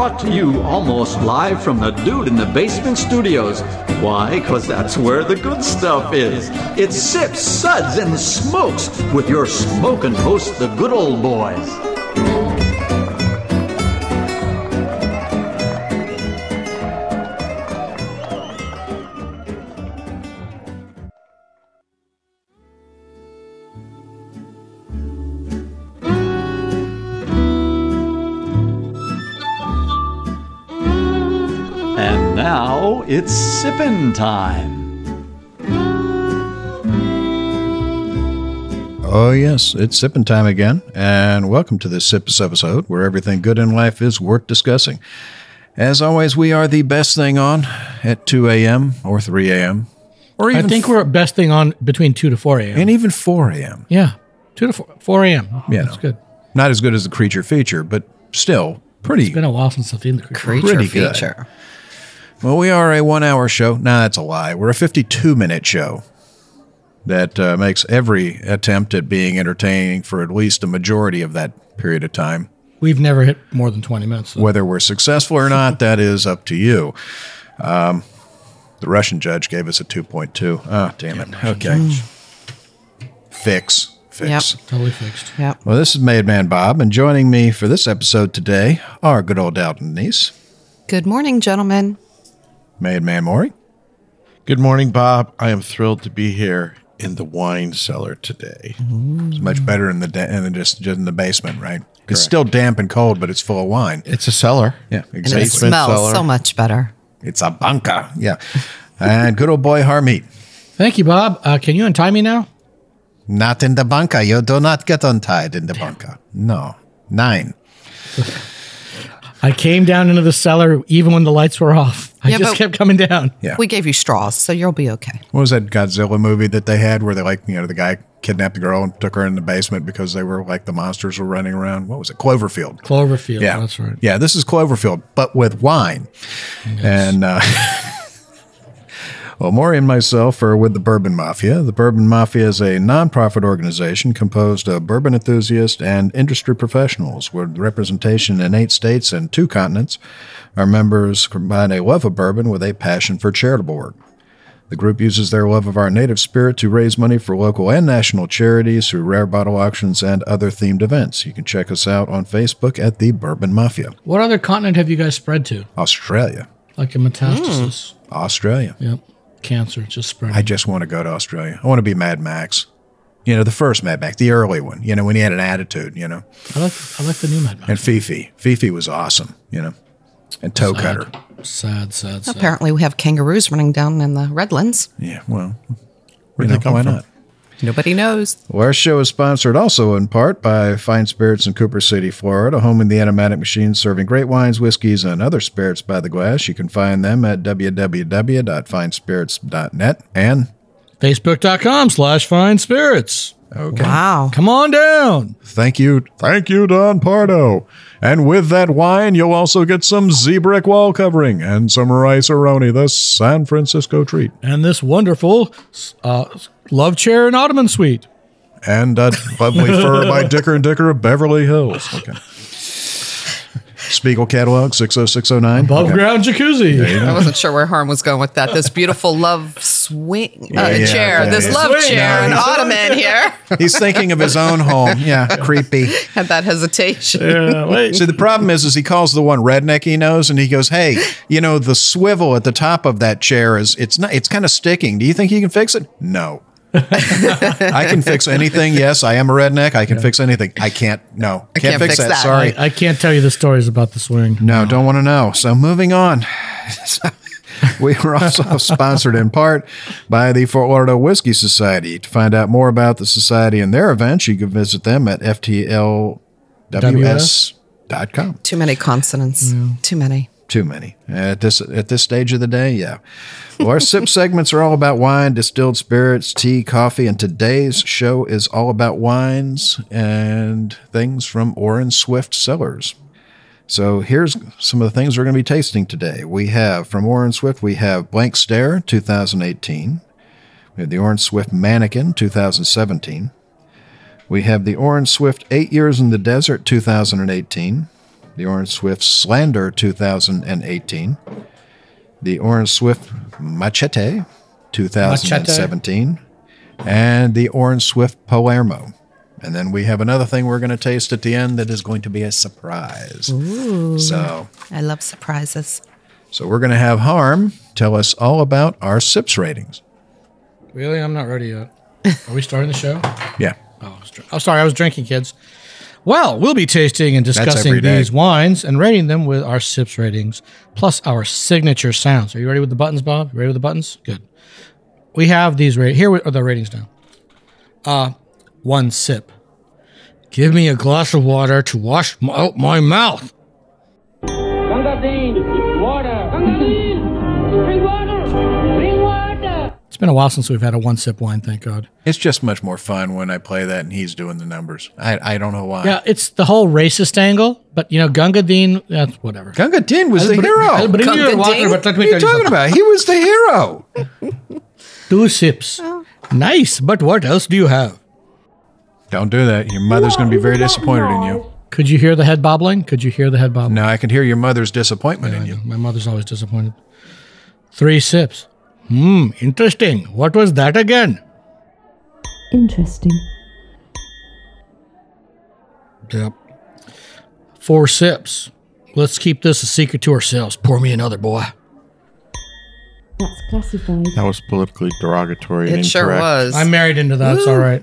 brought to you almost live from the Dude in the Basement studios. Why? Because that's where the good stuff is. It's Sips, Suds, and Smokes with your smoking host, the good old boys. Now it's sippin' time. Oh yes, it's sippin' time again, and welcome to this Sips episode where everything good in life is worth discussing. As always, we are the best thing on at 2 a.m. or 3 a.m. or even I think we're best thing on between 2 to 4 a.m. and even 4 a.m. Yeah, 2 to 4 a.m. Yeah, That's good. Not as good as the Creature feature, but still pretty. It's been a while since I've seen the Creature. Pretty good. Well, we are a 1 hour show. Nah, that's a lie. We're a 52-minute show that makes every attempt at being entertaining for at least a majority of that period of time. We've never hit more than 20 minutes. Though. Whether we're successful or not, that is up to you. The Russian judge gave us a 2.2. Oh, damn it. Okay. Fix. Yep. Totally fixed. Yep. Well, this is Made Man Bob, and joining me for this episode today are good old Dalton Denise. Good morning, gentlemen. Made Man Maury. Good morning, Bob. I am thrilled to be here in the wine cellar today. It's much better in just in the basement, right? It's still damp and cold, but it's full of wine. It's a cellar. Yeah, And exactly. it Basement smells cellar. so much better. It's a bunker. Yeah. And good old boy Harmeet. Thank you, Bob. Can you untie me now? Not in the bunker. You do not get untied in the bunker. No. 9. I came down into the cellar even when the lights were off. I Yeah, just but- kept coming down. Yeah. We gave you straws, so you'll be okay. What was that Godzilla movie that they had where they the guy kidnapped the girl and took her in the basement because they were the monsters were running around? What was it? Cloverfield. Cloverfield. Yeah. That's right. Yeah, this is Cloverfield, but with wine. Yes. And, well, Maury and myself are with the Bourbon Mafia. The Bourbon Mafia is a nonprofit organization composed of bourbon enthusiasts and industry professionals with representation in 8 states and 2 continents. Our members combine a love of bourbon with a passion for charitable work. The group uses their love of our native spirit to raise money for local and national charities through rare bottle auctions and other themed events. You can check us out on Facebook at the Bourbon Mafia. What other continent have you guys spread to? Australia. Like a metastasis? Australia. Yep. Cancer just spreading. I just want to go to Australia. I want to be Mad Max. The first Mad Max, the early one, when he had an attitude, I like the new Mad Max. And Fifi. Fifi was awesome, and Toe Cutter. Sad. Apparently, we have kangaroos running down in the Redlands. Yeah, well, Where'd they come why from? not? Nobody knows. Well, our show is sponsored also in part by Fine Spirits in Cooper City, Florida, home of the Enigmatic Machine, serving great wines, whiskeys, and other spirits by the glass. You can find them at www.finespirits.net and Facebook.com/Fine Spirits. okay. Wow. Come on down. Thank you, Don Pardo. And with that wine, you'll also get some Z-Brick wall covering and some Rice-A-Roni, the San Francisco treat. And this wonderful love chair and ottoman suite. And lovely fur by Dicker & Dicker of Beverly Hills. Okay. Spiegel catalog 60609. Above ground jacuzzi. I wasn't sure where Harm was going with that. This beautiful love swing chair. This love Swing. chair and No, he's- ottoman here. He's thinking of his own home. Yeah, creepy. Had that hesitation. Yeah, wait. See, the problem is he calls the one redneck he knows, and he goes, "Hey, the swivel at the top of that chair it's kind of sticking. Do you think you can fix it?" No. I can fix anything. Yes, I am a redneck. I can fix anything. I can't. No, I can't fix that. Sorry. I can't tell you the stories about the swing. No, don't want to know. So moving on. We were also sponsored in part by the Fort Lauderdale Whiskey Society. To find out more about the society and their events, you can visit them at ftlws.com. Too many consonants. Too many. Too many. At this stage of the day, yeah. Well, our sip segments are all about wine, distilled spirits, tea, coffee, and today's show is all about wines and things from Orin Swift Cellars. So here's some of the things we're going to be tasting today. We have, from Orin Swift, we have Blank Stare, 2018. We have the Orin Swift Mannequin, 2017. We have the Orin Swift 8 Years in the Desert, 2018. the Orange Swift Slander 2018, the Orange Swift Machete 2017, and the Orange Swift Palermo. And then we have another thing we're going to taste at the end that is going to be a surprise. Ooh. So I love surprises. So we're going to have Harm tell us all about our SIPS ratings. Really? I'm not ready yet. Are we starting the show? Yeah. Oh, sorry. I was drinking, kids. Well, we'll be tasting and discussing every day. these wines and rating them with our SIPS ratings, plus our signature sounds. Are you ready with the buttons, Bob? You ready with the buttons? Good. We have these here are the ratings now. 1 sip. Give me a glass of water to wash out my mouth. Gangadine, water. Gangadine, bring water. Bring water. It's been a while since we've had a 1 sip wine, thank God. It's just much more fun when I play that and he's doing the numbers. I don't know why. Yeah, it's the whole racist angle, but Gangadine, that's whatever. Gunga Din was the hero. I'll bring you your water, Gangadine? but let What me are you tell you talking something. about? He was the hero. 2 sips. Nice, but what else do you have? Don't do that. Your mother's going to be very disappointed in you. Could you hear the head bobbling? Could you hear the head bobbling? No, I can hear your mother's disappointment in you. My mother's always disappointed. 3 sips. Interesting. What was that again? Interesting. Yep. 4 sips. Let's keep this a secret to ourselves. Pour me another, boy. That's classified. That was politically derogatory and It sure incorrect. was. I'm married into that. It's all right.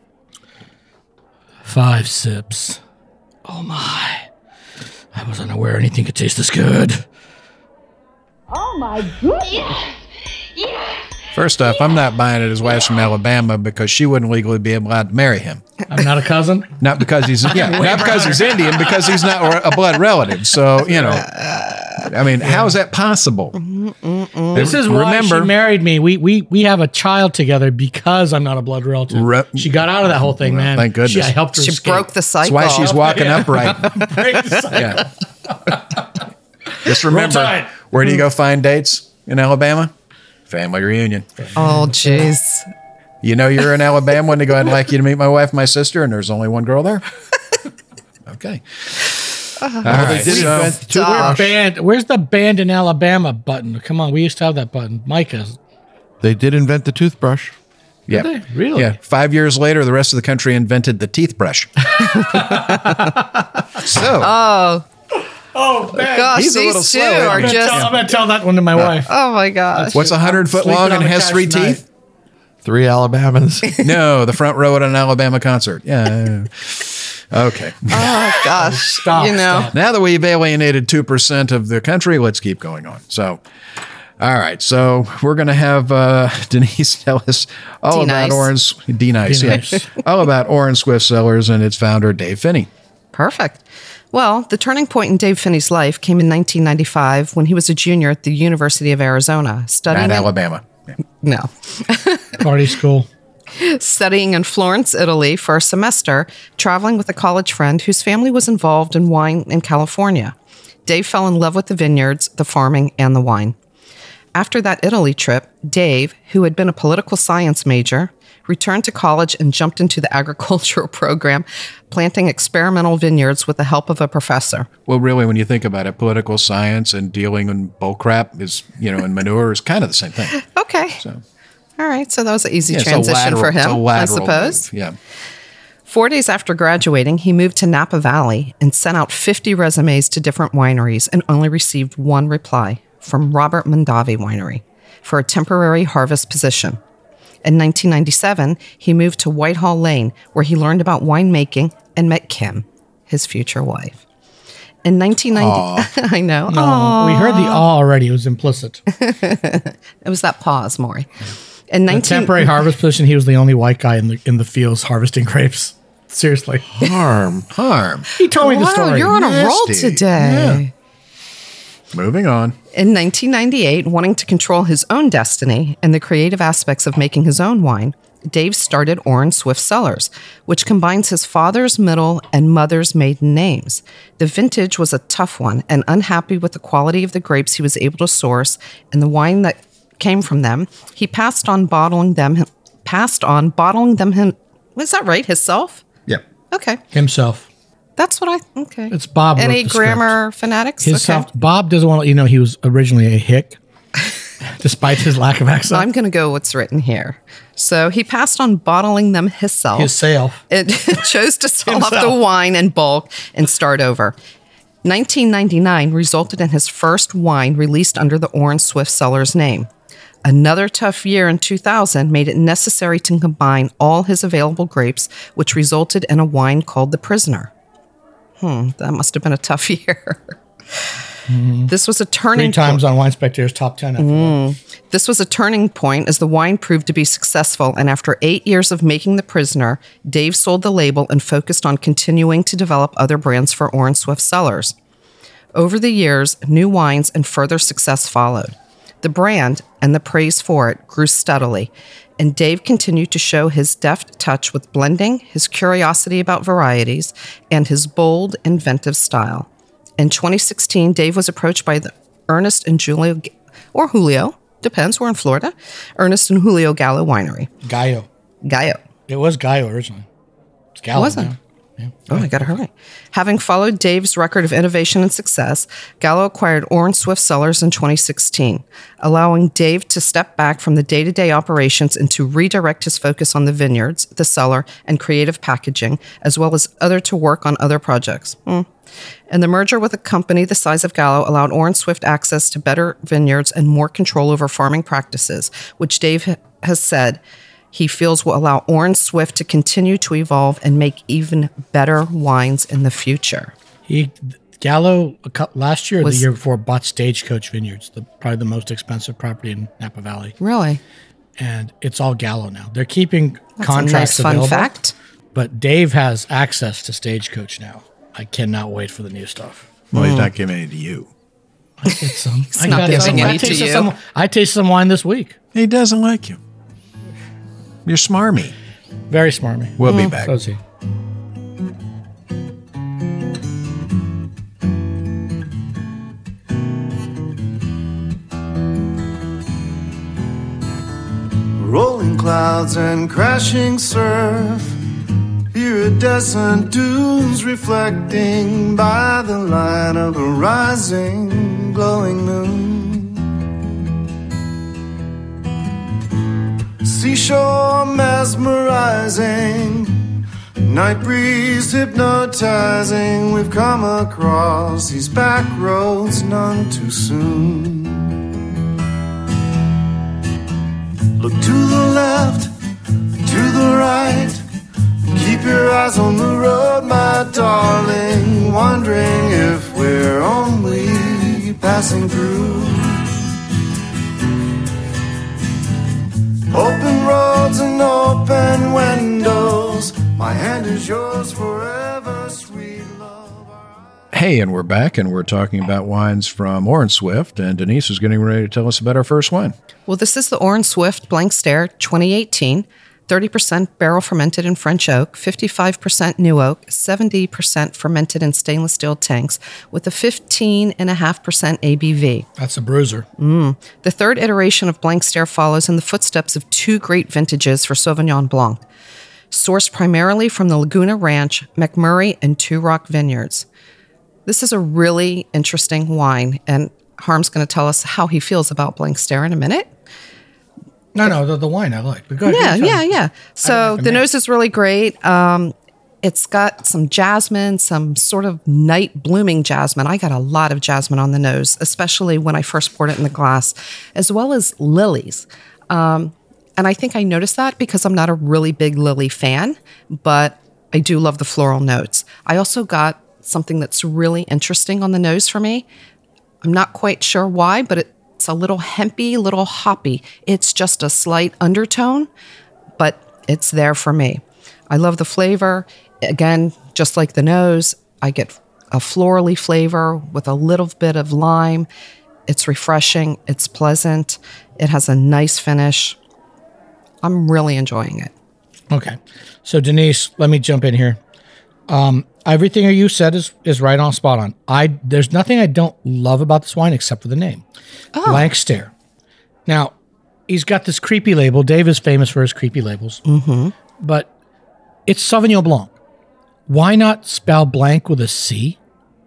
5 sips. Oh my. I was unaware anything could taste this good. Oh my goodness! First off, I'm not buying it. His wife's from Alabama because she wouldn't legally be allowed to marry him. I'm not a cousin. Not because he's not because he's Indian, because he's not a blood relative. So I mean, how is that possible? This is why she married me. We have a child together because I'm not a blood relative. She got out of that whole thing, man. Thank goodness. I helped her She escape. broke the cycle. That's why she's walking upright. Break the cycle. Yeah. Just remember, Roll Tide. where do you go find dates in Alabama? Family reunion. Oh, jeez. You know you're in Alabama when they go, I'd like you to meet my wife, my sister, and there's only one girl there. Okay. All right. They did So, invent the toothbrush. Where's the band in Alabama button? Come on, we used to have that button. Micah. They did invent the toothbrush. yeah. Did they? Really? Yeah. 5 years later, the rest of the country invented the teeth brush. So, Oh, man. Gosh, He's a little these two slow, isn't are he? just. I'm going to tell that one to my wife. Oh my gosh. what's 100 foot Sleeping long on and the has couch 3 tonight. teeth? 3 Alabamans. No, the front row at an Alabama concert. Yeah. Okay. Oh gosh. Stop, Stop. Now that we've alienated 2% of the country, let's keep going on. So, all right. So we're going to have Denise tell us all about D-Nice. D-Nice, D-Nice. all about Orange Swift Cellars and its founder, Dave Finney. Perfect. Well, the turning point in Dave Finney's life came in 1995 when he was a junior at the University of Arizona studying Not Alabama. Party school. studying in Florence, Italy for a semester, traveling with a college friend whose family was involved in wine in California. Dave fell in love with the vineyards, the farming, and the wine. After that Italy trip, Dave, who had been a political science major, returned to college and jumped into the agricultural program, planting experimental vineyards with the help of a professor. Well, really, when you think about it, political science and dealing in bullcrap is, and manure is kind of the same thing. Okay. So, All right. So that was an easy yeah, it's a transition lateral- for it's a him, I lateral suppose. move. Yeah. 4 days after graduating, he moved to Napa Valley and sent out 50 resumes to different wineries and only received one reply from Robert Mondavi Winery for a temporary harvest position. In 1997, he moved to Whitehall Lane, where he learned about winemaking and met Kim, his future wife. In 1990, I know. No, we heard the awe already. It was implicit. It was that pause, Maury. In The temporary harvest position, he was the only white guy in the fields harvesting grapes. Seriously. Harm. He told me the Wow, story. you're on a roll Nasty. today. Moving on. In 1998, wanting to control his own destiny and the creative aspects of making his own wine, Dave started Orange Swift Cellars, which combines his father's middle and mother's maiden names. The vintage was a tough one, and unhappy with the quality of the grapes he was able to source and the wine that came from them, he passed on bottling them. Was that right? Himself? Yeah. Okay. Himself. That's what I, okay. It's Bob. Any wrote the grammar fanatics? Bob doesn't want to let you know he was originally a hick, despite his lack of accent. I'm going to go what's written here. So he passed on bottling them himself. It chose to sell off the wine in bulk and start over. 1999 resulted in his first wine released under the Orin Swift Cellars name. Another tough year in 2000 made it necessary to combine all his available grapes, which resulted in a wine called The Prisoner. That must have been a tough year. This was a turning 3 times on Wine Spectator's top 10. After that. This was a turning point as the wine proved to be successful, and after 8 years of making The Prisoner, Dave sold the label and focused on continuing to develop other brands for Orin Swift Cellars. Over the years, new wines and further success followed. The brand and the praise for it grew steadily, and Dave continued to show his deft touch with blending, his curiosity about varieties, and his bold, inventive style. In 2016, Dave was approached by the Ernest and Julio, or Julio, depends, we're in Florida, Ernest and Julio Gallo Winery. Gallo. It was Gallo originally. It's Gallo. Was it? Now. Yeah. Oh, I got it right. Having followed Dave's record of innovation and success, Gallo acquired Orin Swift Cellars in 2016, allowing Dave to step back from the day-to-day operations and to redirect his focus on the vineyards, the cellar, and creative packaging, as well as to work on other projects. And the merger with a company the size of Gallo allowed Orin Swift access to better vineyards and more control over farming practices, which Dave has said he feels will allow Orin Swift to continue to evolve and make even better wines in the future. Gallo last year or the year before bought Stagecoach Vineyards, probably the most expensive property in Napa Valley. Really? And it's all Gallo now. They're keeping That's contracts a nice available. Fun fact. But Dave has access to Stagecoach now. I cannot wait for the new stuff. Well, he's not giving any to you. I get some. He's not giving any to you. I tasted some wine this week. He doesn't like you. You're smarmy. Very smarmy. We'll be back. So is he. Rolling clouds and crashing surf. Iridescent dunes reflecting by the light of a rising, glowing moon. Seashore mesmerizing, night breeze hypnotizing. We've come across these back roads none too soon. Look to the left, to the right. Keep your eyes on the road, my darling, wondering if we're only passing through. Open roads and open windows, my hand is yours forever, sweet love. Hey, and we're back, and we're talking about wines from Orin Swift, and Denise is getting ready to tell us about our first wine. Well, this is the Orin Swift Blank Stare 2018. 30% barrel fermented in French oak, 55% new oak, 70% fermented in stainless steel tanks with a 15.5% ABV. That's a bruiser. The third iteration of Blank Stare follows in the footsteps of 2 great vintages for Sauvignon Blanc, sourced primarily from the Laguna Ranch, McMurray, and Two Rock Vineyards. This is a really interesting wine, and Harm's going to tell us how he feels about Blank Stare in a minute. No, the wine I like. But go ahead, Yeah. So the nose is really great. It's got some jasmine, some sort of night blooming jasmine. I got a lot of jasmine on the nose, especially when I first poured it in the glass, as well as lilies. And I think I noticed that because I'm not a really big lily fan, but I do love the floral notes. I also got something that's really interesting on the nose for me. I'm not quite sure why, but it's a little hempy, little hoppy. It's just a slight undertone, but it's there for me. I love the flavor. Again, just like the nose, I get a florally flavor with a little bit of lime. It's refreshing. It's pleasant. It has a nice finish. I'm really enjoying it. Okay. So Denise, let me jump in here. Everything you said is right on, spot on. There's nothing I don't love about this wine except for the name. Blank Stare. Now, he's got this creepy label. Dave is famous for his creepy labels. Mm-hmm. But it's Sauvignon Blanc. Why not spell blank with a C?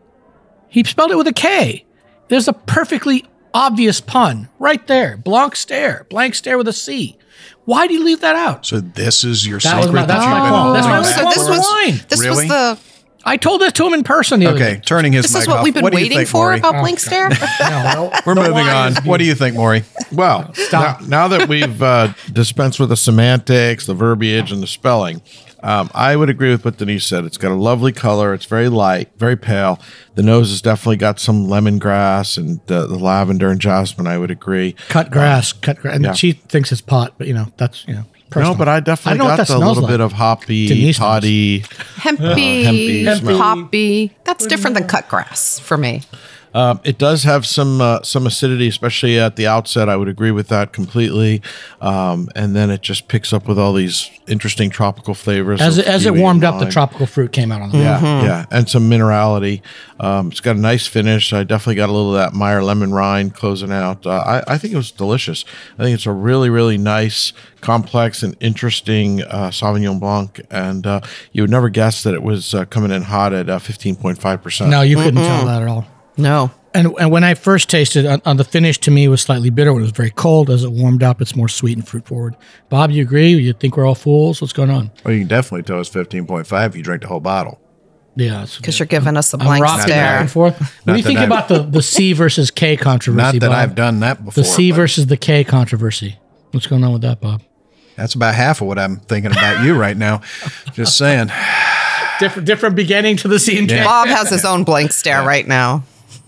He spelled it with a K. There's a perfectly obvious pun right there. Blanc stare with a C. Why do you leave that out? So this is your That was secret. my- that's that my you've qualm. been That's my holding only back qualm. for? This was wine. This Really? was the. I told this to him in person the other Okay, day. turning his This mic is what off. we've been What do you waiting think, for Maury? about Blank Stare. We're moving on. What do you think, Maury? Well, now that we've dispensed with the semantics, the verbiage, and the spelling, I would agree with what Denise said. It's got a lovely color. It's very light, very pale. The nose has definitely got some lemongrass and the lavender and jasmine. I would agree. Cut grass. And yeah. she thinks it's pot, but that's personal. No, but I definitely don't know what got that the smells little like. bit of hoppy, Denise knows. toddy. Hempy, Hempy. poppy. That's different than cut grass for me. It does have some acidity, especially at the outset. I would agree with that completely. And then it just picks up with all these interesting tropical flavors. As of it kiwi warmed and up, the lime. tropical fruit came out on the Yeah, and some minerality. It's got a nice finish. I definitely got a little of that Meyer lemon rind closing out. I think it was delicious. I think it's a really, really nice, complex, and interesting Sauvignon Blanc. And you would never guess that it was coming in hot at 15.5%. No, you couldn't tell that at all. No. And when I first tasted on the finish, to me, it was slightly bitter. When it was very cold, as it warmed up, it's more sweet and fruit forward. Bob, you agree? You think we're all fools? What's going on? Well, you can definitely tell it's 15.5 if you drink the whole bottle. Yeah, Because you're giving us a I'm blank rocking back stare. and forth. What do you that think I've- about the C versus K controversy? Not that Bob? I've done that before. the C but versus the K controversy. What's going on with that, Bob? That's about half of what I'm thinking about you right now. Just saying. Different beginning to the C and K. Bob has his own blank stare right now.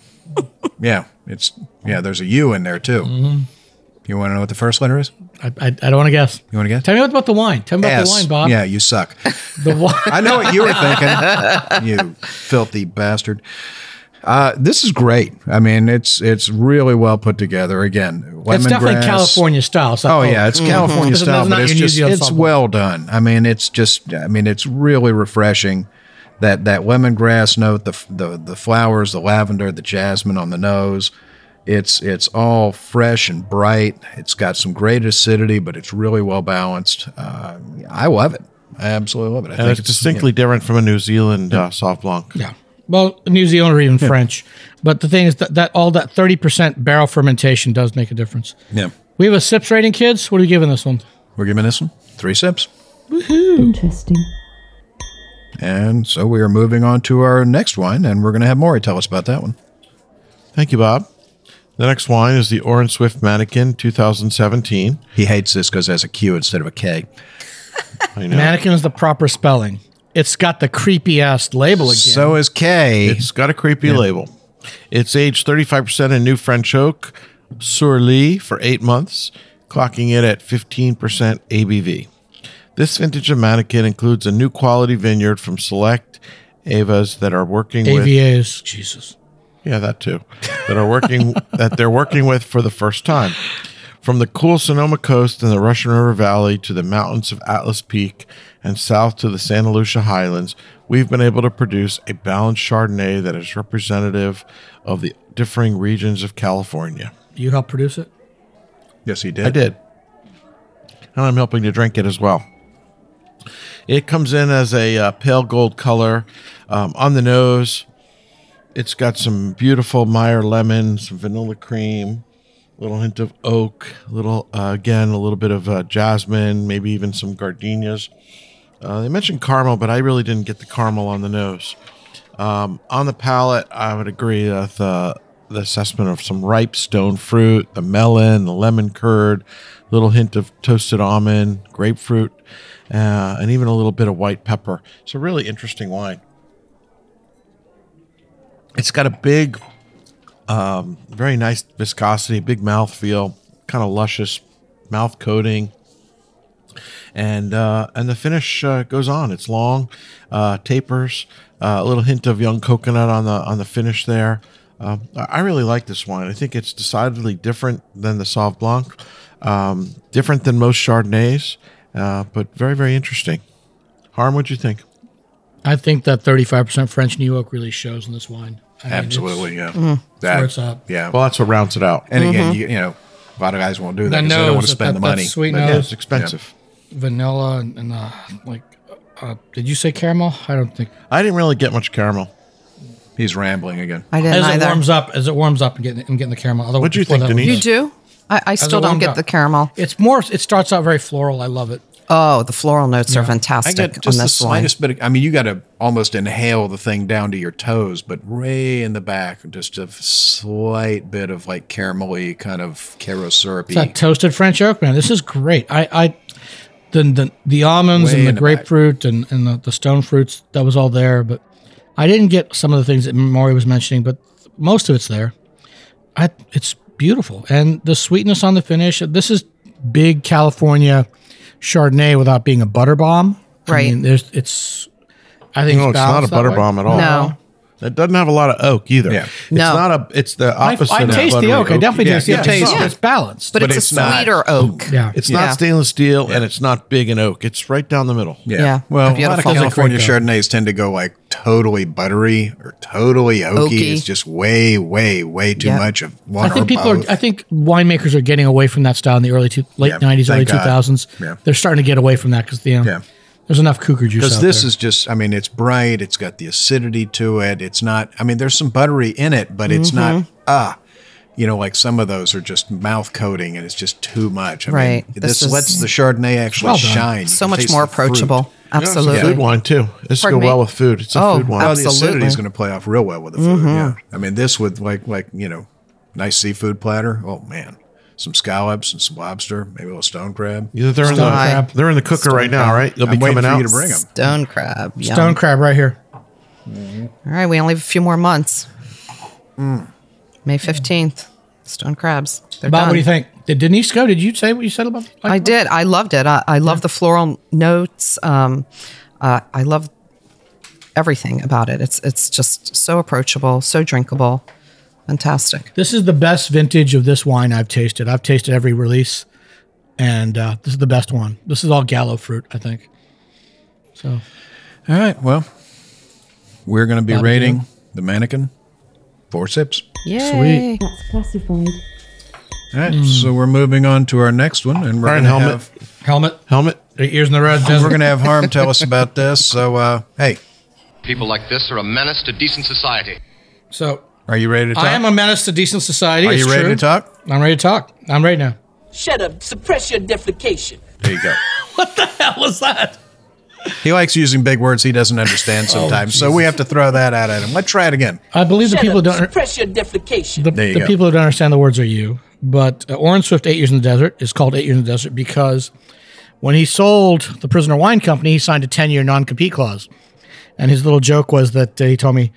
Yeah, there's a U in there too. Mm-hmm. You want to know what the first letter is? I don't want to guess. You want to guess? Tell me about the wine. Tell me about S. the wine, Bob. Yeah, you suck. The wine. I know what you were thinking, you filthy bastard. This is great. I mean, it's really well put together. Again, lemongrass. It's definitely California style. So, Oh yeah, it's California This is style, not but it's your New just Zealand it's style. well done. I mean, it's really refreshing. That lemongrass note, the flowers, the lavender, the jasmine on the nose. It's all fresh and bright. It's got some great acidity, but it's really well balanced. I love it. I absolutely love it. I And it's distinctly different from a New Zealand Sauv Blanc. Yeah. Well, New Zealand or even French. But the thing is that all that 30% barrel fermentation does make a difference. Yeah. We have a sips rating, kids. What are you giving this one? We're giving this one 3 sips. Interesting. And so we are moving on to our next wine, and we're going to have Maury tell us about that one. Thank you, Bob. The next wine is the Orin Swift Mannequin 2017. He hates this because it has a Q instead of a K. I know. Mannequin is the proper spelling. It's got the creepy ass label again. So is K. It's got a creepy label. It's aged 35% in new French oak, Sur Lie, for 8 months, clocking it at 15% ABV. This vintage of Mannequin includes a new quality vineyard from select Avas that are working with AVAs. Jesus. Yeah, that too. That they're working with for the first time. From the cool Sonoma coast and the Russian River Valley to the mountains of Atlas Peak and south to the Santa Lucia Highlands, we've been able to produce a balanced Chardonnay that is representative of the differing regions of California. You helped produce it? Yes, he did. I did. And I'm helping to drink it as well. It comes in as a pale gold color on the nose. It's got some beautiful Meyer lemon, some vanilla cream, a little hint of oak, a little bit of jasmine, maybe even some gardenias. They mentioned caramel, but I really didn't get the caramel on the nose. On the palate, I would agree with the assessment of some ripe stone fruit, the melon, the lemon curd, a little hint of toasted almond, grapefruit, and even a little bit of white pepper. It's a really interesting wine. It's got a big, very nice viscosity, big mouthfeel, kind of luscious mouth coating. And the finish goes on. It's long, tapers, a little hint of young coconut on the finish there. I really like this wine. I think it's decidedly different than the Sauv Blanc, different than most Chardonnays, but very, very interesting. Harm, what'd you think? I think that 35% French New Oak really shows in this wine. I mean, Absolutely, yeah. it's where it's at. Yeah. Well, that's what rounds it out. And again, you know, a lot of guys won't do that The because they don't want nose, to spend the that money. sweet But yeah, nose, it's expensive. vanilla, and like Did you say caramel? I don't think. I didn't really get much caramel. He's rambling again. I didn't either. As it warms up and getting the caramel. Otherwise, What'd you before think, that was- Denise? You do? I still it don't warmed get up. the caramel. It's more. It starts out very floral. I love it. Oh, the floral notes are I fantastic get on just the this wine. slightest bit. I mean, you got to almost inhale the thing down to your toes, but way in the back, just a slight bit of like caramelly, kind of caro syrupy. It's that toasted French oak, man. This is great. The almonds Way and the in the grapefruit and the stone fruits, that was all there. But I didn't get some of the things that Maury was mentioning, but most of it's there. It's beautiful. And the sweetness on the finish. This is big California Chardonnay without being a butter bomb. Right. I mean, I think No, it's not balanced a that butter way. bomb at all. No. It doesn't have a lot of oak either. Yeah. It's No. not a. It's the opposite. I of taste the buttery oak. I definitely Yeah, taste the you oak. taste It's balanced. But, it's it's a not- sweeter oak. Yeah. It's Yeah. not stainless steel, and it's not big in oak. It's right down the middle. Yeah, Well, a lot of beautiful. California Those are great, Chardonnays tend to go like totally buttery or totally oaky. Oaky. It's just way, way, way too Yeah. much of one I think or both. I think winemakers are getting away from that style in the late Yeah, 90s, early thank God. 2000s. Yeah. They're starting to get away from that because Yeah. there's enough cougar juice Because out this there. is just, I mean, it's bright. It's got the acidity to it. It's not, I mean, there's some buttery in it, but it's not, like some of those are just mouth coating and it's just too much. I Right. mean, This this is- lets the Chardonnay actually Well done. shine. You So can much taste more the fruit. approachable. Yeah, it's a Absolutely. food wine too. This Pardon go well me? with food. It's a Oh, food wine. Well, the acidity Absolutely. is going to play off real well with the food. Yeah. I mean, this with like, nice seafood platter. Oh man. Some scallops and some lobster, maybe a little stone crab. Either they're in Stone the crab. they're in the cooker right now, right? They'll be I'm waiting coming for out. you to bring them. Stone crab. Yum. Stone crab right here. All right, we only have a few more months. May 15th. Stone crabs. They're Bob, done. what do you think? Did Denise go? Did you say what you said about? I did. I loved it. I love the floral notes. I love everything about it. It's just so approachable, so drinkable. Fantastic. This is the best vintage of this wine I've tasted. I've tasted every release, and this is the best one. This is all Gallo fruit, I think. So All right. Well, we're going to be Bobby, rating you? the mannequin 4 sips. Yay. That's classified. All right. So we're moving on to our next one, and we're All right, going to helmet. have helmet, 8 years in the red. we're going to have Harm tell us about this. So, hey, People like this are a menace to decent society. So are you ready to talk? I am a menace to decent society. Are it's you ready true. to talk? I'm ready to talk. I'm ready now. Shut up. Suppress your defecation. There you go. What the hell was that? He likes using big words he doesn't understand sometimes, so we have to throw that out at him. Let's try it again. I believe the Shut people up. don't. Suppress your defecation. The, There you the go. people who don't understand the words are you. But Orange Swift 8 Years in the Desert is called 8 Years in the Desert because when he sold the Prisoner Wine Company, he signed a 10-year non-compete clause. And his little joke was that he told me,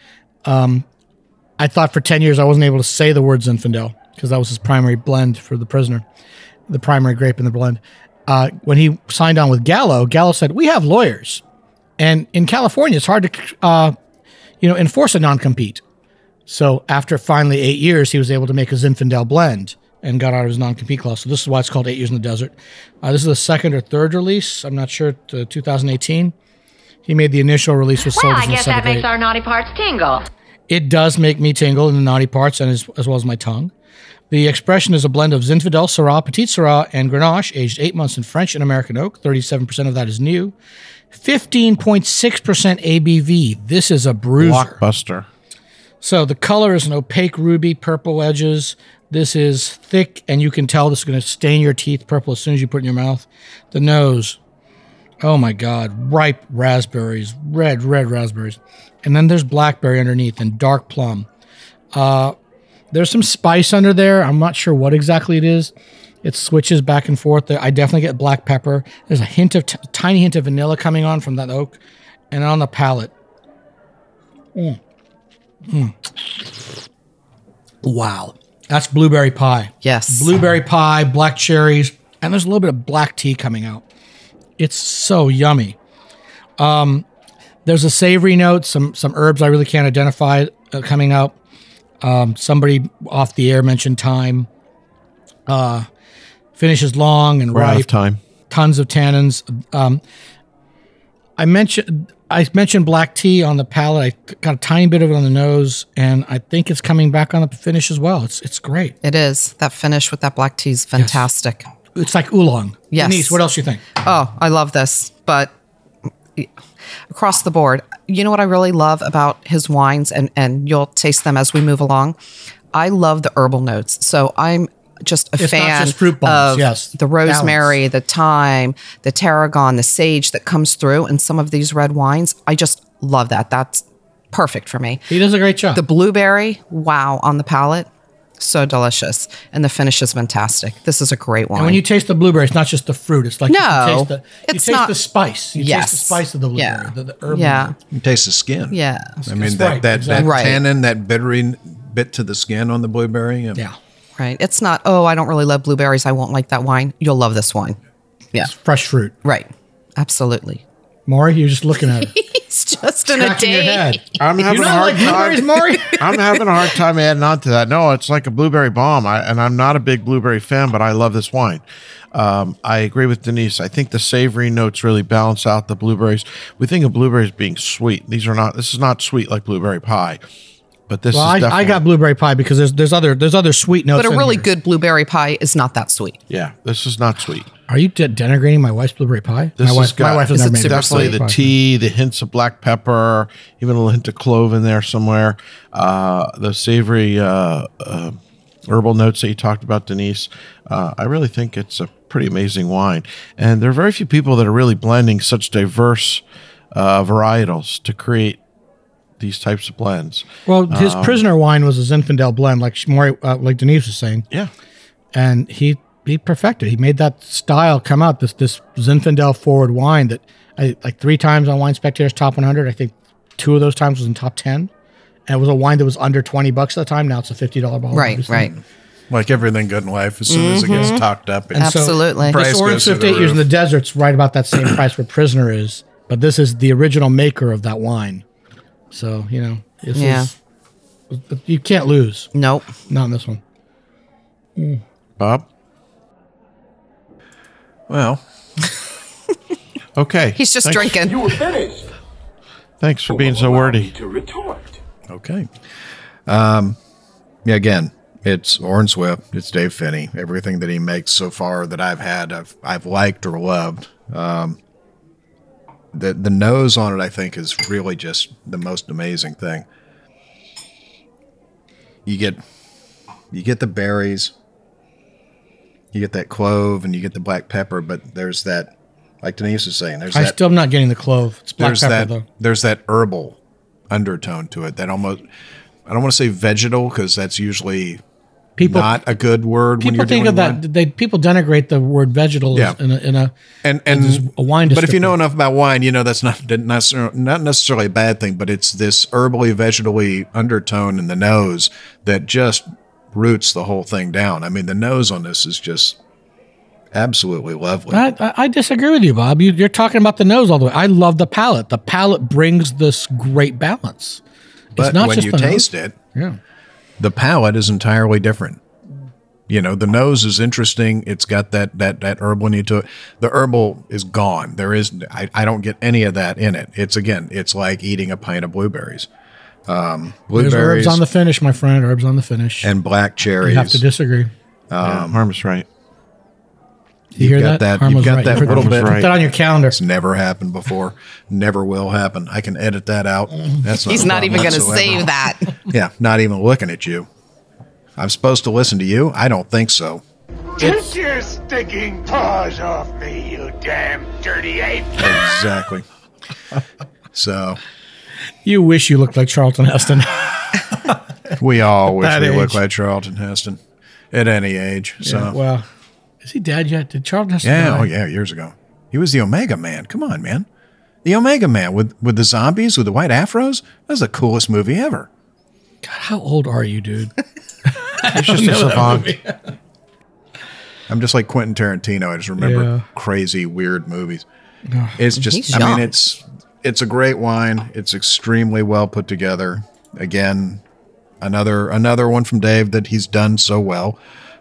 I thought for 10 years I wasn't able to say the word Zinfandel because that was his primary blend for the Prisoner, the primary grape in the blend. When he signed on with Gallo, Gallo said, we have lawyers. And in California, it's hard to enforce a non-compete. So after finally 8 years, he was able to make a Zinfandel blend and got out of his non-compete clause. So this is why it's called 8 Years in the Desert. This is the second or third release. I'm not sure. 2018. He made the initial release was sold Well, as I guess that 7 makes our naughty parts tingle. It does make me tingle in the naughty parts and as well as my tongue. The expression is a blend of Zinfandel, Syrah, Petit Syrah, and Grenache, aged 8 months in French and American oak. 37% of that is new. 15.6% ABV. This is a bruiser. Blockbuster. So the color is an opaque ruby, purple edges. This is thick, and you can tell this is going to stain your teeth purple as soon as you put it in your mouth. The nose, oh my God, ripe raspberries, red raspberries. And then there's blackberry underneath and dark plum. There's some spice under there. I'm not sure what exactly it is. It switches back and forth. I definitely get black pepper. There's a hint of tiny hint of vanilla coming on from that oak. And on the palate. Wow. That's blueberry pie. Yes. Blueberry pie, black cherries, and there's a little bit of black tea coming out. It's so yummy. There's a savory note, some herbs I really can't identify coming out. Somebody off the air mentioned thyme. Finishes long and We're out ripe. of time. Tons of tannins. I mentioned black tea on the palate. I got a tiny bit of it on the nose, and I think it's coming back on the finish as well. It's great. It is. That finish with that black tea is fantastic. It's like oolong. Yes. Denise, what else you think? Oh, I love this. But across the board. You know what I really love about his wines, and you'll taste them as we move along? I love the herbal notes. So I'm just a It's not fan just fruit bombs, of yes. the rosemary, Balance. the thyme, the tarragon, the sage that comes through in some of these red wines. I just love that. That's perfect for me. He does a great job. The blueberry, wow, on the palate, so delicious. And the finish is fantastic. This is a great wine. And when you taste the blueberry, it's not just the fruit. It's like you No, can taste it's you taste not- the spice. You Yes. taste the spice of the blueberry, Yeah. the herbal. Yeah. You taste the skin. Yeah. I mean, That's that, right, that, exactly. that Right. tannin, that bittering bit to the skin on the blueberry. Yeah. Right. It's not, oh, I don't really love blueberries. I won't like that wine. You'll love this wine. Yeah. It's fresh fruit. Right. Absolutely. Maury, you're just looking at it. He's just in a Scratching your head. day. I'm having You a don't hard like blueberries, time. Maury? I'm having a hard time adding on to that. No, it's like a blueberry bomb. And I'm not a big blueberry fan, but I love this wine. I agree with Denise. I think the savory notes really balance out the blueberries. We think of blueberries being sweet. This is not sweet like blueberry pie, but this Well, is definitely. I got blueberry pie because there's other sweet notes. But a in really here. good blueberry pie is not that sweet. Yeah, this is not sweet. Are you denigrating my wife's blueberry pie? This my has wife, got my wife has Is never it made super definitely blueberry the pie. tea, the hints of black pepper, even a little hint of clove in there somewhere. The savory herbal notes that you talked about, Denise. I really think it's a pretty amazing wine, and there are very few people that are really blending such diverse varietals to create these types of blends. Well, his prisoner wine was a Zinfandel blend, like Maury, like Denise was saying, Yeah, and he perfected. He made that style come out. This Zinfandel forward wine that I like 3 times on Wine Spectator's top 100. I think 2 of those times was in top 10. And it was a wine that was under $20 at the time. Now it's a $50 bottle. Right, obviously. right. Like everything good in life, as soon as it gets talked up, And so Absolutely. Price this Orange goes through the 58 years in roof. the desert's right about that same price where Prisoner is. But this is the original maker of that wine. So, this is, you can't lose. Nope. Not in this one. Bob. well, Okay, He's just Thanks- drinking. You were finished. Thanks for being so wordy. To retort. okay. Yeah, again, it's Orin Swift. It's Dave Finney. Everything that he makes so far that I've had, I've liked or loved. The nose on it, I think, is really just the most amazing thing. You get the berries, you get that clove, and you get the black pepper. But there's that, like Denise was saying, I still am not getting the clove. It's black pepper, though. there's that herbal undertone to it that almost, I don't want to say vegetal because that's usually not a good word when People you're think doing of that. wine. People denigrate the word vegetal Yeah. in a and a wine but if you know descriptor. enough about wine, that's not necessarily a bad thing, but it's this herbally, vegetally undertone in the nose that just roots the whole thing down. I mean, the nose on this is just absolutely lovely. I disagree with you, Bob. You're talking about the nose all the way. I love the palate. The palate brings this great balance. But it's not when just you the taste nose. it, Yeah. the palate is entirely different. The nose is interesting. It's got that herbalness to it. The herbal is gone. I don't get any of that in it. It's like eating a pint of blueberries. There's Blueberries herbs on the finish, my friend. Herbs on the finish. and black cherries. You have to disagree. Harm's right. You hear got that- Harm you've was got right. that Put- little bit- Put that on your calendar. It's never happened before. Never will happen. I can edit that out. That's He's a not even problem going to whatsoever. save that. Yeah, not even looking at you. I'm supposed to listen to you? I don't think so. Take your stinking paws off me, you damn dirty ape! Exactly. So You wish you looked like Charlton Heston. we all wish That we looked age. like Charlton Heston at any age. So Well, is he dead yet? Did Charlton Heston yeah, die? oh yeah, years ago. He was the Omega Man. Come on, man. The Omega Man with the zombies with the white afros. That was the coolest movie ever. God, how old are you, dude? It's just a savant. I'm just like Quentin Tarantino. I just remember Yeah. crazy, weird movies. It's just, He's I mean, young. it's a great wine. It's extremely well put together. Again, another one from Dave that he's done so well.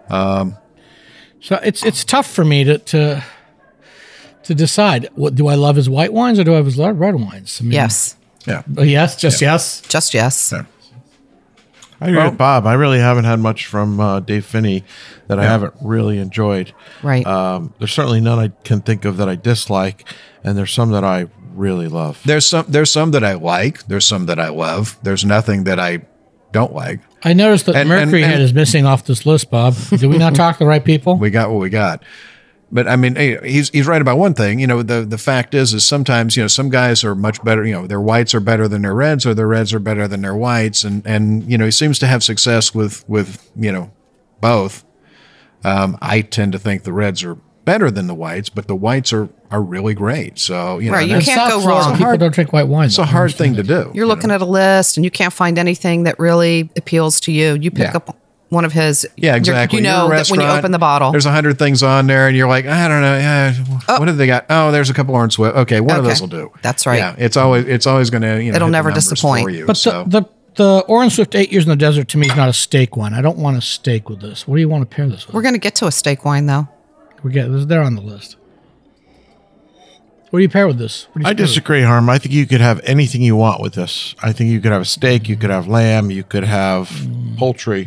So it's tough for me to decide. What do I love his white wines or do I love his red wines? I mean, Yes. Yeah. yes, just yes. Just yes. Yeah. I agree with Bob. I really haven't had much from Dave Finney that I haven't really enjoyed. Right. There's certainly none I can think of that I dislike, and there's some that I really love. There's some that I like. There's some that I love. There's nothing that I don't like. I noticed that Mercury Head is missing off this list, Bob. Did we not talk to the right people? We got what we got. But I mean, hey, he's right about one thing. The fact is sometimes some guys are much better. Their whites are better than their reds, or their reds are better than their whites, and he seems to have success with both. I tend to think the reds are better than the whites, but the whites are really great. So right, you can't go wrong. People don't drink white wine. It's a hard thing to do. You're looking at a list and you can't find anything that really appeals to you. You pick up one of his. Yeah, exactly. You know that when you open the bottle, there's 100 things on there, and you're like, I don't know. What have they got? Oh, there's a couple Orange Swift. Okay, one of those will do. That's right. Yeah, it's always going to it'll never disappoint. For you, but the Orange Swift 8 Years in the Desert to me is not a steak wine. I don't want a steak with this. What do you want to pair this with? We're going to get to a steak wine though. They're on the list. What do you pair with this? I disagree, Harm. I think you could have anything you want with this. I think you could have a steak, you could have lamb, you could have poultry.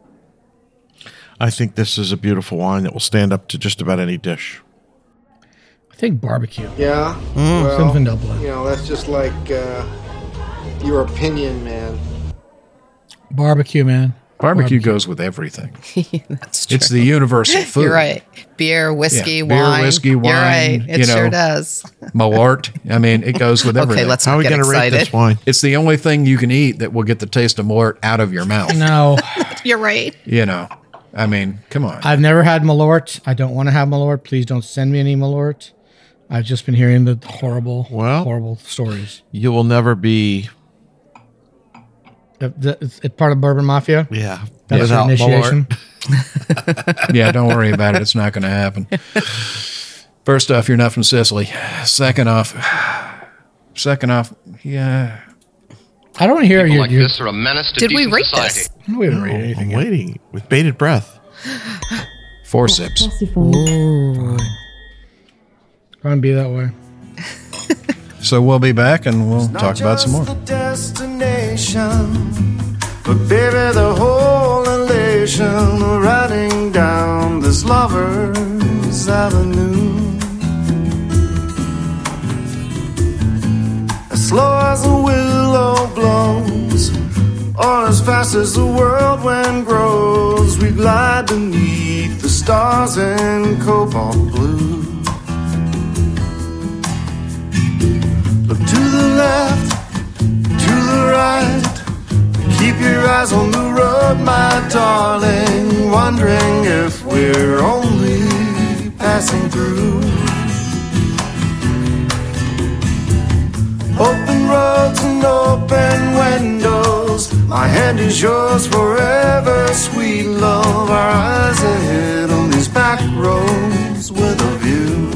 I think this is a beautiful wine that will stand up to just about any dish. I think barbecue. Yeah. Well, Zinfandel blend. That's just like your opinion, man. Barbecue, man. Barbecue goes with everything. That's true. It's the universal food. You're right. Beer, whiskey, wine. Beer, whiskey, wine. You're right. It sure does. Malort. I mean, it goes with everything. Okay, let's How are we get going to rate excited. this wine? It's the only thing you can eat that will get the taste of Malort out of your mouth. No. You're right. I mean, come on. I've never had Malort. I don't want to have Malort. Please don't send me any Malort. I've just been hearing the horrible stories. You will never be... It's part of Bourbon Mafia? Yeah. That's your initiation? Yeah, don't worry about it. It's not going to happen. First off, you're not from Sicily. Second off, yeah. I don't hear People like this are a menace to Did we decent rate society. this? We didn't rate anything. I'm waiting with bated breath. 4 sips. Ooh. Gonna be that way. So we'll be back and we'll talk about some more. The destination, but baby, the whole elation of riding down this lover's avenue. As slow as a willow blows, or as fast as the whirlwind grows, we glide beneath the stars in cobalt blue. Look to the left, to the right, keep your eyes on the road, my darling, wondering if we're only passing through. Open roads and open windows, my hand is yours forever, sweet love. Our eyes ahead on these back roads with a view.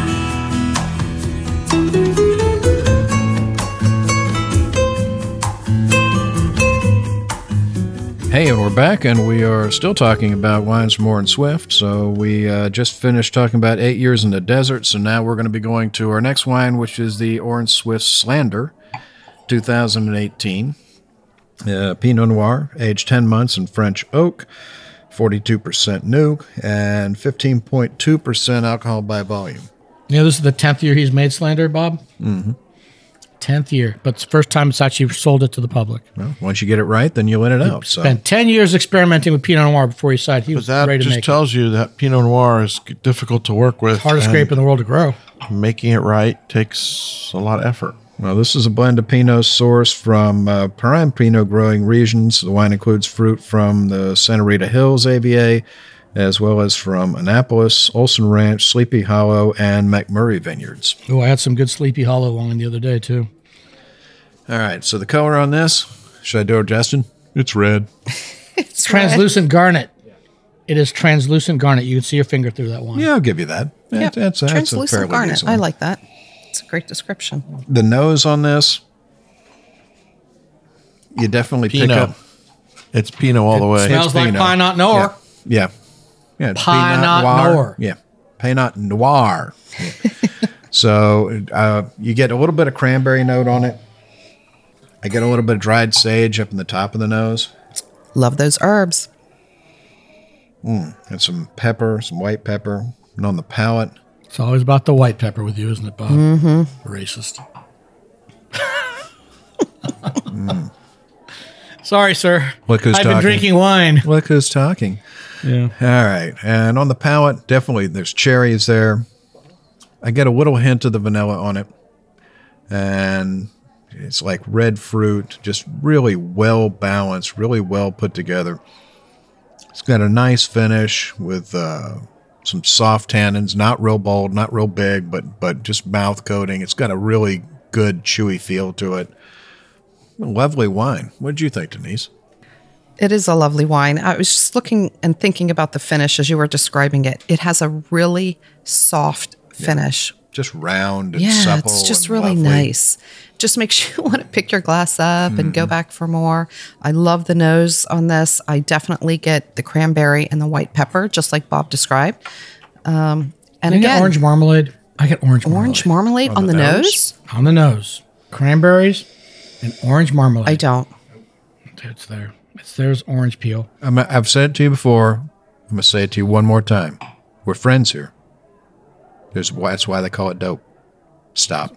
Hey, and we're back, and we are still talking about wines from Orange Swift. So we just finished talking about 8 Years in the Desert. So now we're going to be going to our next wine, which is the Orange Swift Slander, 2018. Pinot Noir, aged 10 months in French oak, 42% new, and 15.2% alcohol by volume. This is the 10th year he's made Slander, Bob? Mm-hmm. 10th year, but it's the first time it's actually sold it to the public. Well, once you get it right, then you let it out. So. Spent 10 years experimenting with Pinot Noir before he decided he was ready to make it. That just tells you that Pinot Noir is difficult to work with. Hardest grape in the world to grow. Making it right takes a lot of effort. Well, this is a blend of Pinot sourced from prime Pinot growing regions. The wine includes fruit from the Santa Rita Hills AVA, as well as from Annapolis, Olson Ranch, Sleepy Hollow, and McMurray Vineyards. Oh, I had some good Sleepy Hollow wine the other day, too. All right, so the color on this, should I do it, Justin? It's red. It's translucent garnet. It is translucent garnet. You can see your finger through that wine. Yeah, I'll give you that. Yeah, that's translucent a fairly garnet. decent I one. like that. It's a great description. The nose on this, you definitely Pinot. pick up. It's Pinot all the way. Smells like Pinot Noir. Yeah. It's Pinot Noir. Yeah. Pinot Noir. Yeah. So you get a little bit of cranberry note on it. I get a little bit of dried sage up in the top of the nose. Love those herbs. And some pepper, some white pepper. And on the palate, It's always about the white pepper with you, isn't it, Bob? Mm-hmm. Racist. Sorry, sir. Look who's I've been talking. drinking wine. Look who's talking. Yeah. All right. And on the palate, definitely there's cherries there. I get a little hint of the vanilla on it. And it's like red fruit, just really well balanced, really well put together. It's got a nice finish with some soft tannins, not real bold, not real big, but just mouth coating. It's got a really good chewy feel to it. Lovely wine. What did you think, Denise? It is a lovely wine. I was just looking and thinking about the finish as you were describing it. It has a really soft finish. Just round and Yeah, supple. it's just and really lovely. nice. Just makes you want to pick your glass up and go back for more. I love the nose on this. I definitely get the cranberry and the white pepper, just like Bob described. And You get again, orange marmalade. I get orange marmalade. orange marmalade on the nose? On the nose. Cranberries and orange marmalade. I don't. It's there. There's orange peel. I've said it to you before. I'm going to say it to you one more time. We're friends here. That's why they call it dope. Stop.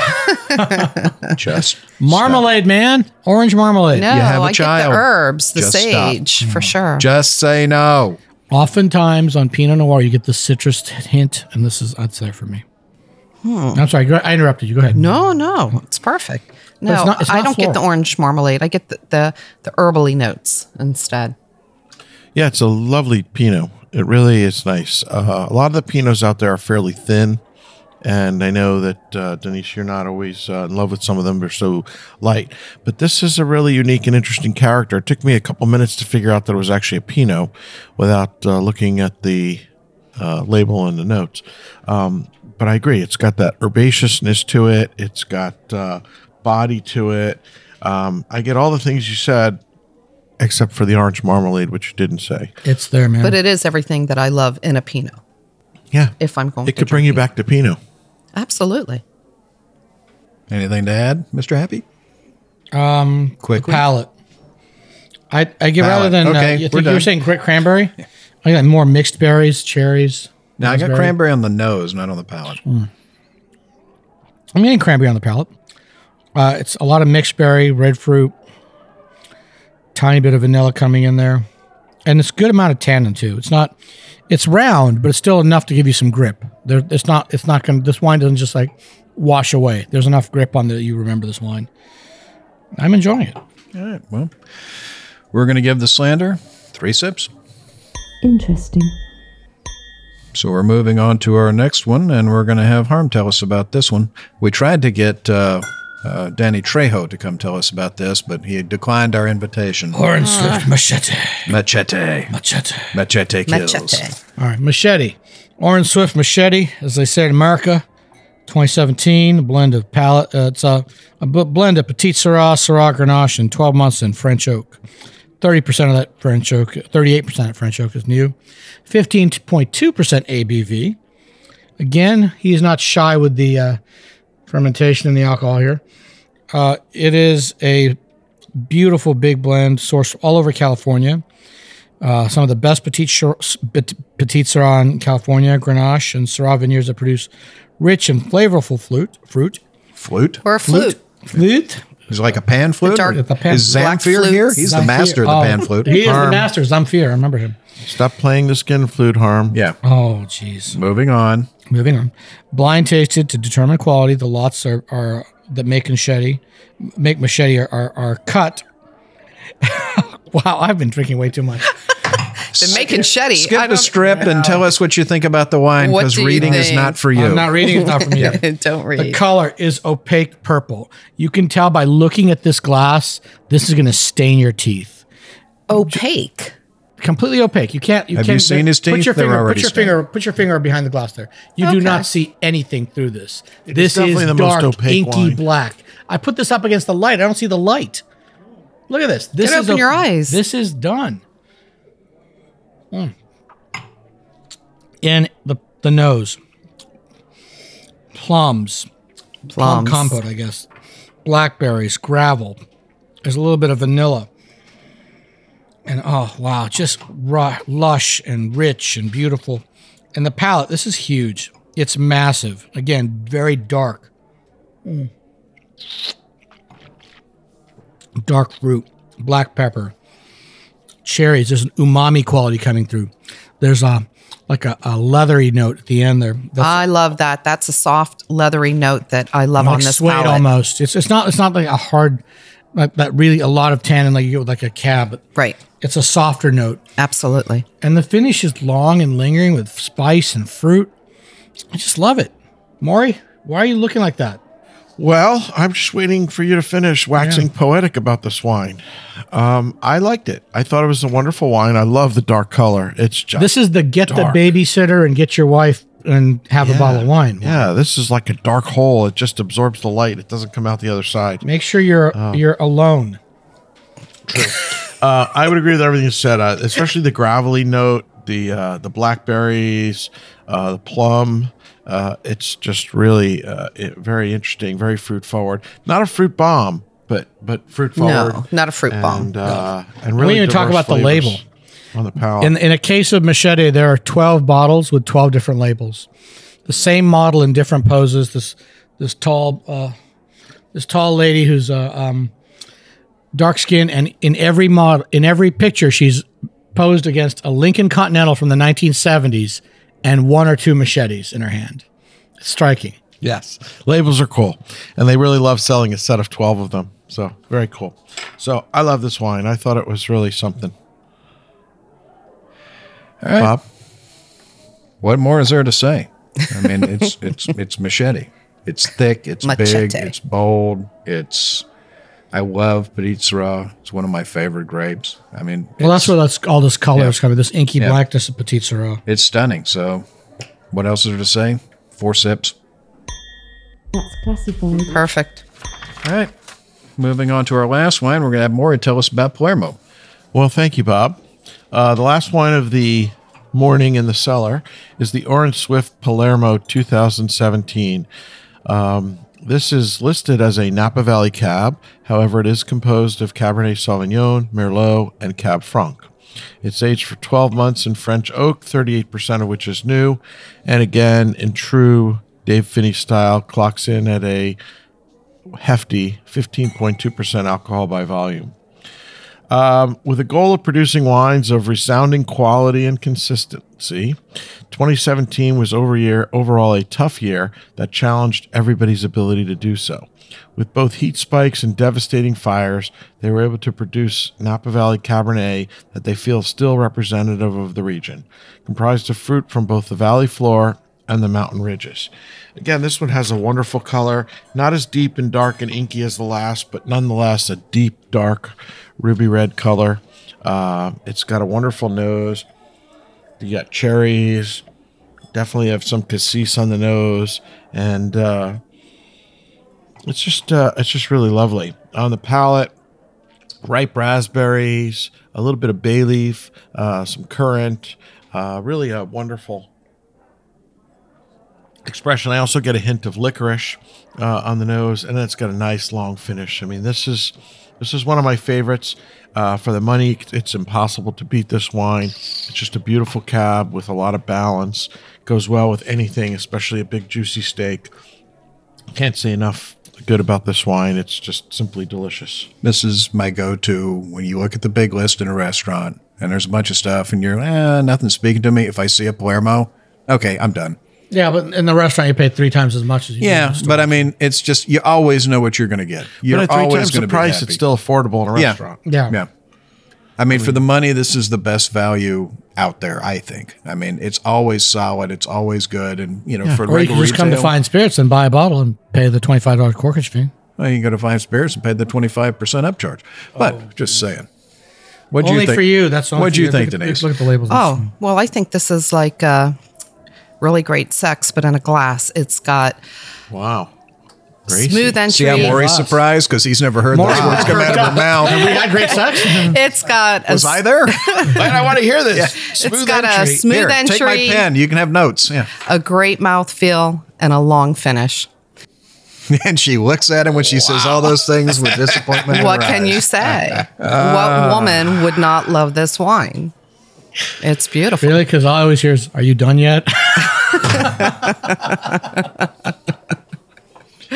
Just Marmalade, man. Orange marmalade. No, You have a I child. get the herbs, the Just sage, for sure. Just say no. Oftentimes on Pinot Noir, you get the citrus hint, and that's there for me. I'm sorry. I interrupted you. Go ahead. No, it's perfect. No, it's I not don't get the floral. orange marmalade. I get the herbally notes instead. Yeah, it's a lovely Pinot. It really is nice. A lot of the Pinots out there are fairly thin, and I know that, Denise, you're not always in love with some of them. They're so light. But this is a really unique and interesting character. It took me a couple minutes to figure out that it was actually a Pinot without looking at the label and the notes. But I agree. It's got that herbaceousness to it. It's got body to it. I get all the things you said, except for the orange marmalade, which you didn't say. It's there, man. But it is everything that I love in a Pinot. Yeah. If I'm going It to could bring you back to Pinot. Absolutely. Anything to add, Mr. Happy? Quick palate. I get rather Palate. than Okay, you we're think you were done. saying cranberry. I got more mixed berries, cherries. Now, I got raspberry. cranberry on the nose, not on the palate. I'm getting cranberry on the palate. It's a lot of mixed berry, red fruit, tiny bit of vanilla coming in there, and it's a good amount of tannin too. It's round, but it's still enough to give you some grip. It's not going to, this wine doesn't just like wash away. There's enough grip on that you remember this wine. I'm enjoying it. All right, well, we're going to give the Slander 3 sips. Interesting. So we're moving on to our next one, and we're going to have Harm tell us about this one. We tried to get Danny Trejo to come tell us about this, but he declined our invitation. Orange Swift Machete. Machete. Machete. Machete kills. Machete. All right, Machete. Orange Swift Machete, as they say in America, 2017, a blend of palate. It's a blend of Petite Syrah, Syrah Grenache, and 12 months in French oak. 30% of that French oak, 38% of French oak is new. 15.2% ABV. Again, he's not shy with the fermentation and the alcohol here. It is a beautiful big blend sourced all over California. Some of the best Petite Syrah in California, Grenache, and Syrah vineyards that produce rich and flavorful fruit. Flute? Or a flute. Flute? Is it like a pan flute? dark- Or The pan- is black Zamfir here? flutes. He's the master of the pan flute. He is the Harm. master. Zamfir. I remember him. Stop playing the skin flute, Harm. Yeah. Oh, jeez. Moving on. Moving on. Blind tasted to determine quality. The lots are that make machete are cut. Wow, I've been drinking way too much. Been making shetty. Skip the strip and tell us what you think about the wine, What because do you reading is think? not for you. I'm not reading. It's not for me. Don't read. The color is opaque purple. You can tell by looking at this glass. This is going to stain your teeth. Opaque. Completely opaque. You can't. Have you seen his teeth? Put your They're finger. already Put your finger behind the glass there. You do Okay. not see anything through this. It This is definitely is the most dark, opaque inky wine. black. I put this up against the light. I don't see the light. Look at this. This Get is open your eyes. This is done. In the nose, plum compote, I guess, blackberries, gravel. There's a little bit of vanilla, and oh wow, just lush and rich and beautiful. And the palate, this is huge. It's massive. Again, very dark. dark fruit, black pepper, cherries. There's an umami quality coming through. There's a leathery note at the end there. I love that. That's a soft, leathery note that I love like on this suede palate. almost. It's not like a hard, like that really a lot of tannin like you get with like a cab. Right. It's a softer note. Absolutely. And the finish is long and lingering with spice and fruit. I just love it. Maury, why are you looking like that? Well, I'm just waiting for you to finish waxing poetic about this wine. I liked it. I thought it was a wonderful wine. I love the dark color. It's just This is the get dark. the babysitter and get your wife and have a bottle of wine. Yeah, this is like a dark hole. It just absorbs the light. It doesn't come out the other side. Make sure you're alone. True. I would agree with everything you said, especially the gravelly note, the blackberries, the plum. It's just really very interesting, very fruit forward. Not a fruit bomb, but fruit forward. No, not a fruit bomb. And We really didn't even talk diverse about the flavors label. on the palate. In a case of Machete, there are 12 bottles with 12 different labels. The same model in different poses. This tall lady who's dark skin, and in every picture, she's posed against a Lincoln Continental from the 1970s and one or two machetes in her hand. It's striking. Yes, labels are cool, and they really love selling a set of 12 of them. So very cool. So I love this wine. I thought it was really something. All right. Bob? What more is there to say? I mean, it's Machete. It's thick. It's Machete. big. It's bold. I love Petit Syrah. It's one of my favorite grapes. I mean, Well, that's where all this color is Yeah. coming. This inky Yeah. blackness of Petit Syrah. it's stunning. So, what else is there to say? 4 sips. That's classified. Perfect. All right. Moving on to our last wine, we're going to have Maury tell us about Palermo. Well, thank you, Bob. The last wine of the morning in the cellar is the Orange Swift Palermo 2017. This is listed as a Napa Valley Cab. However, it is composed of Cabernet Sauvignon, Merlot, and Cab Franc. It's aged for 12 months in French oak, 38% of which is new. And again, in true Dave Finney style, clocks in at a hefty 15.2% alcohol by volume. With a goal of producing wines of resounding quality and consistency, 2017 was overall a tough year that challenged everybody's ability to do so. With both heat spikes and devastating fires, they were able to produce Napa Valley Cabernet that they feel is still representative of the region, comprised of fruit from both the valley floor and the mountain ridges. Again, this one has a wonderful color, not as deep and dark and inky as the last, but nonetheless a deep, dark, ruby red color. It's got a wonderful nose. You got cherries, definitely have some cassis on the nose, and it's just really lovely. On the palate, ripe raspberries, a little bit of bay leaf, some currant, really a wonderful expression. I also get a hint of licorice on the nose, and then it's got a nice long finish. I mean, this is one of my favorites. For the money, it's impossible to beat this wine. It's just a beautiful cab with a lot of balance. Goes well with anything, especially a big juicy steak. Can't say enough good about this wine. It's just simply delicious. This is my go-to when you look at the big list in a restaurant and there's a bunch of stuff and you're, nothing's speaking to me. If I see a Palermo, okay, I'm done. Yeah, but in the restaurant, you pay 3 times as much as you do in the store. But I mean, it's just, you always know what you're going to get. You're But at 3 always times going the to be price, happy. it's still affordable in a restaurant. Yeah. I mean, for the money, this is the best value out there, I think. I mean, it's always solid. It's always good. And, for Or you can regular just come to retail, Fine Spirits and buy a bottle and pay the $25 corkage fee. well, you can go to Fine Spirits and pay the 25% upcharge. But just saying. What'd Only you think? for you. That's only What'd for you think, Look at- Denise? Look at the labels. Oh, well, I think this is like really great sex, but in a glass. It's got Wow. smooth entry. See how Maury's surprised? Because he's never heard those words come out of her mouth. We had great sex. It's got Was I there? I want to hear this. It's got a smooth Here, entry, take my pen. You can have notes. Yeah. a great mouthfeel, and a long finish. And she looks at him when she says all those things with disappointment. in What her can eyes. you say? What woman would not love this wine? It's beautiful. Really? Because I always hear is, are you done yet?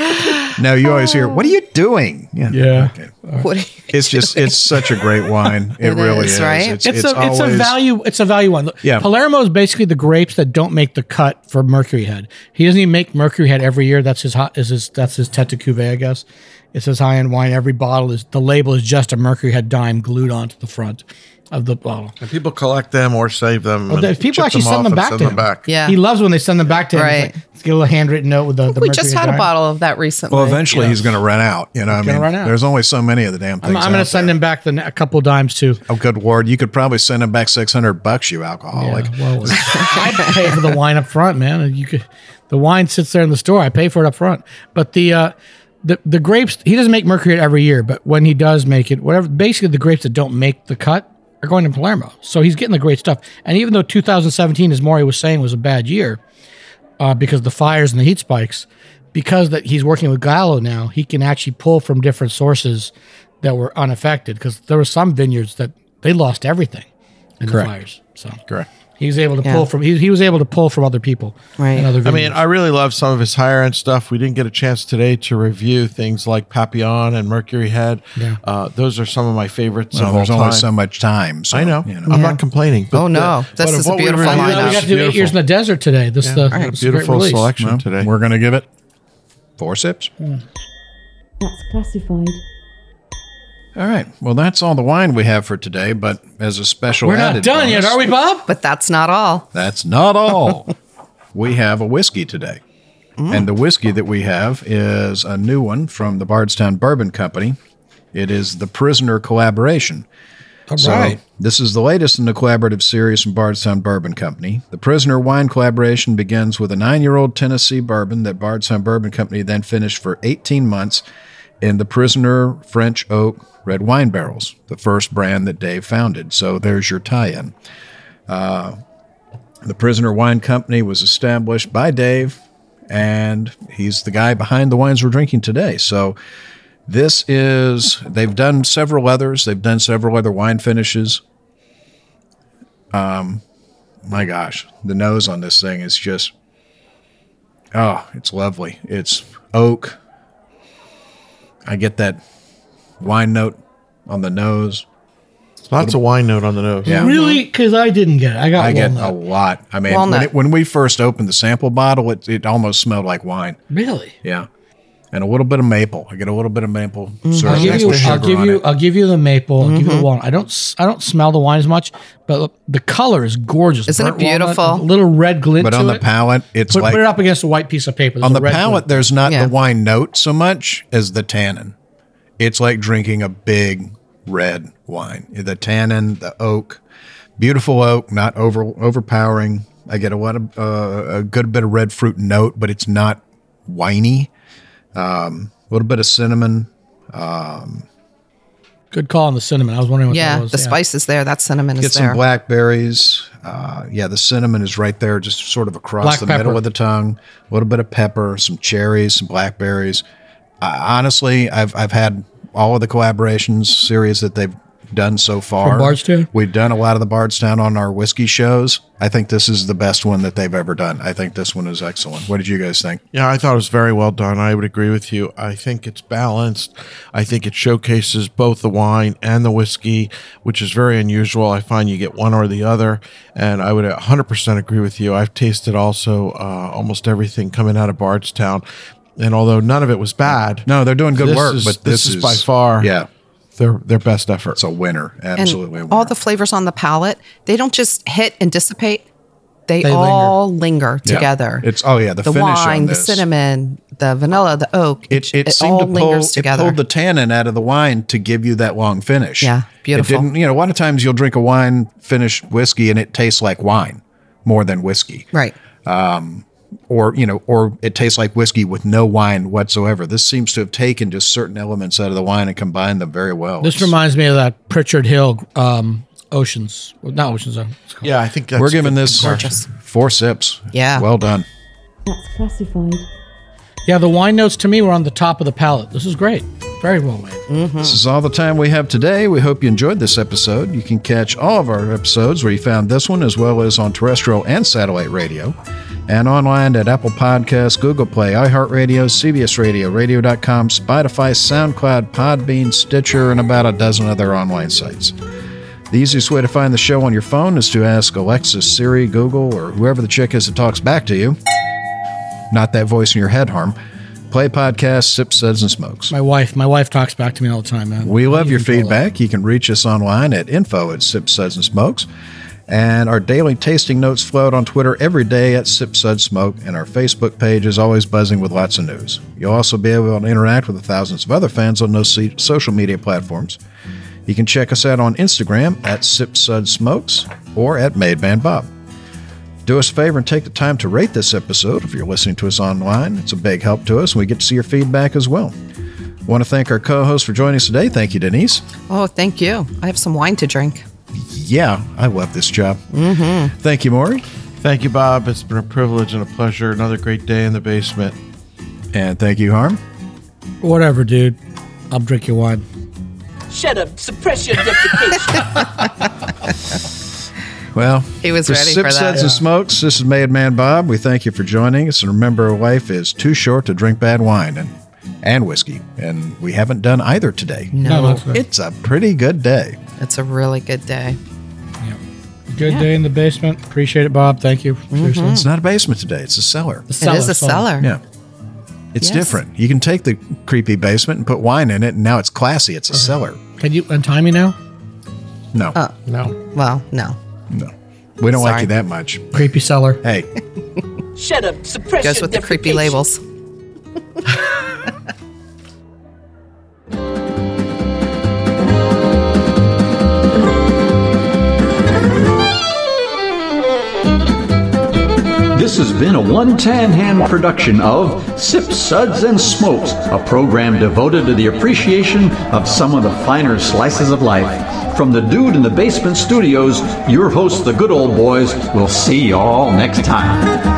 Now you always hear, "What are you doing?" Yeah. Okay. What? It's such a great wine. It really is. right? It's a value. It's a value one. Yeah. Palermo is basically the grapes that don't make the cut for Mercury Head. He doesn't even make Mercury Head every year. That's his Tete de Cuvée, I guess. It's his high-end wine. Every bottle the label is just a Mercury Head dime glued onto the front of the bottle. And people collect them or save them. Well, and people chip actually them send off them and back send to them him. back. Yeah. He loves when they send them back to him. Right. It's like, let's get a little handwritten note with the We Mercury just Head had a dime. bottle of that recently. Well, eventually he's going to run out. You know, I mean, run out. there's only so many of the damn things. I'm going to send him back a couple dimes too. Oh, good Lord! You could probably send him back $600, you alcoholic. Well, I pay for the wine up front, man. The wine sits there in the store. I pay for it up front. But the grapes, he doesn't make Mercury Head every year, but when he does make it, basically the grapes that don't make the cut are going to Palermo. So he's getting the great stuff. And even though 2017, as Maury was saying, was a bad year because of the fires and the heat spikes, because that he's working with Gallo now, he can actually pull from different sources that were unaffected, because there were some vineyards that they lost everything in the fires. So Correct. he was able to pull from he was able to pull from other people. Right. And other I mean, vineyards. I really love some of his higher end stuff. We didn't get a chance today to review things like Papillon and Mercury Head. Yeah. Those are some of my favorites Well, of there's all only time. so much time. So, I know. You I'm not complaining. But Oh, no. This but of is a what we beautiful reviewed, lineup. we got it's to do 8 Years in the Desert today. This Yeah, the it's a it's a great beautiful release. selection Well, today. we're going to give it 4 sips. That's classified. All right. Well, that's all the wine we have for today. But as a special We're not added done yet, bonus, are we, Bob? But that's not all. That's not all. We have a whiskey today. And the whiskey that we have is a new one from the Bardstown Bourbon Company. It is the Prisoner Collaboration. All right. This is the latest in the collaborative series from Bardstown Bourbon Company. The Prisoner Wine Collaboration begins with a 9-year-old Tennessee bourbon that Bardstown Bourbon Company then finished for 18 months in the Prisoner French Oak Red Wine Barrels, the first brand that Dave founded. So there's your tie-in. The Prisoner Wine Company was established by Dave, and he's the guy behind the wines we're drinking today. So they've done several others. They've done several other wine finishes. My gosh, the nose on this thing is just, it's lovely. It's oak. I get that wine note on the nose. Lots of wine note on the nose. Yeah. Really? Because I didn't get it. I get walnut. a lot. I mean, Walnut. when we first opened the sample bottle, it almost smelled like wine. Really? Yeah. And a little bit of maple. I get a little bit of maple syrup I'll give next you. to sugar on it. I'll give you the maple. I'll give you the walnut. I don't smell the wine as much, but the color is gorgeous. Isn't it Burnt walnut, beautiful? a little red glint But to on the it. palate, it's Put like it up against a white piece of paper. There's on a the red palate, glint. there's not Yeah. the wine note so much as the tannin. It's like drinking a big red wine. The tannin, the oak, beautiful oak, not overpowering. I get a lot of a good bit of red fruit note, but it's not winey. A little bit of cinnamon. Good call on the cinnamon. I was wondering what Yeah, that was. the spice is there. That cinnamon Get is some there. blackberries. The cinnamon is right there, just sort of across Black the pepper. middle of the tongue. A little bit of pepper, some cherries, some blackberries. Honestly, I've had all of the collaborations series that they've done so far. From Bardstown? We've done a lot of the Bardstown on our whiskey shows. I think this is the best one that they've ever done. I think this one is excellent. What did you guys think? Yeah, I thought it was very well done. I would agree with you. I think it's balanced. I think it showcases both the wine and the whiskey, which is very unusual. I find you get one or the other, and I would 100% agree with you. I've tasted also almost everything coming out of Bardstown, and although none of it was bad, No, they're doing good work, but this is by far their best effort. It's a winner. Absolutely a And winner. all the flavors on the palate, they don't just hit and dissipate. They They all linger Yeah. together. It's the finish wine, on the this. cinnamon, the vanilla, the oak. It all seemed to lingers together. It pulled the tannin out of the wine to give you that long finish. Yeah, beautiful. It didn't. A lot of times you'll drink a wine finished whiskey and it tastes like wine more than whiskey. Right. Or it tastes like whiskey with no wine whatsoever. This seems to have taken just certain elements out of the wine and combined them very well. This reminds me of that Pritchard Hill Oceans. Well, not Oceans. It's called. Yeah, I think that's We're giving good this comparison. 4 sips. Yeah. Well done. That's classified. Yeah, the wine notes to me were on the top of the palate. This is great. Very well made. This is all the time we have today. We hope you enjoyed this episode. You can catch all of our episodes where you found this one, as well as on terrestrial and satellite radio. and online at Apple Podcasts, Google Play, iHeartRadio, CBS Radio, Radio.com, Spotify, SoundCloud, Podbean, Stitcher, and about a dozen other online sites. The easiest way to find the show on your phone is to ask Alexa, Siri, Google, or whoever the chick is that talks back to you. Not that voice in your head, Harm. Play podcast, Sips, Suds, and Smokes. My wife talks back to me all the time, man. We love your feedback. You can reach us online at info@Sips, Suds, and Smokes. And our daily tasting notes float on Twitter every day at Sip Sud Smoke, and our Facebook page is always buzzing with lots of news. You'll also be able to interact with the thousands of other fans on those social media platforms. You can check us out on Instagram at Sip Sud Smokes or at Made Man Bob. Do us a favor and take the time to rate this episode if you're listening to us online. It's a big help to us, and we get to see your feedback as well. I want to thank our co-host for joining us today. Thank you, Denise. Oh, thank you. I have some wine to drink. Yeah, I love this job. Mm-hmm. Thank you, Maury. Thank you, Bob. It's been a privilege and a pleasure. Another great day in the basement. And thank you, Harm. Whatever, dude. I'll drink your wine. Shut up. Suppress your defecation. Well, he was ready Sip, for that. Suds, and Smokes, this is Made Man Bob. We thank you for joining us. And remember, life is too short to drink bad wine and whiskey. And we haven't done either today. No. It's a pretty good day. It's a really good day. Good day in the basement. Appreciate it, Bob. Thank you. Seriously. It's not a basement today. It's a cellar. It is a cellar. Yeah. It's different. You can take the creepy basement and put wine in it, and now it's classy. It's a cellar. Can you untie me now? No. No. Well, no. No. We don't like you that much. Creepy cellar. Hey. Shut up. Suppress Goes your with the creepy defecation. labels. This has been a One Tan Hand production of Sips, Suds, and Smokes, a program devoted to the appreciation of some of the finer slices of life. From the Dude in the Basement Studios, your hosts, the Good Old Boys, will see you all next time.